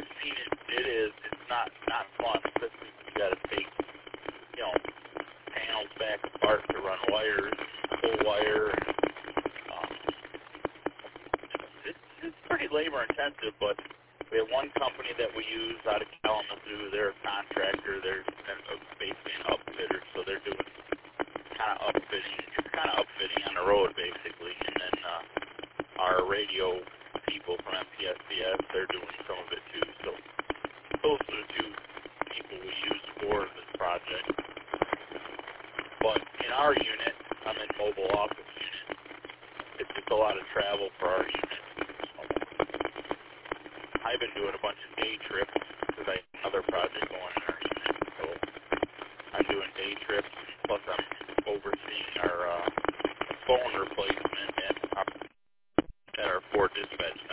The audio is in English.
I've seen it. It's not fun, especially if you got to take, panels back apart to run wires, pull wire. It's pretty labor intensive, but we have one company that we use out of Kalamazoo. They're a contractor. They're basically an upfitter, so they're doing kind of upfitting on the road, basically. And then our radio people from MPSCS, they're doing some of it too. So those are the two people we use for this project. But in our unit, I'm in mobile office unit. It's just a lot of travel for our unit. I've been doing a bunch of day trips because I have another project going in our unit. So I'm doing day trips, plus I'm overseeing our phone replacement at our Ford Dispatch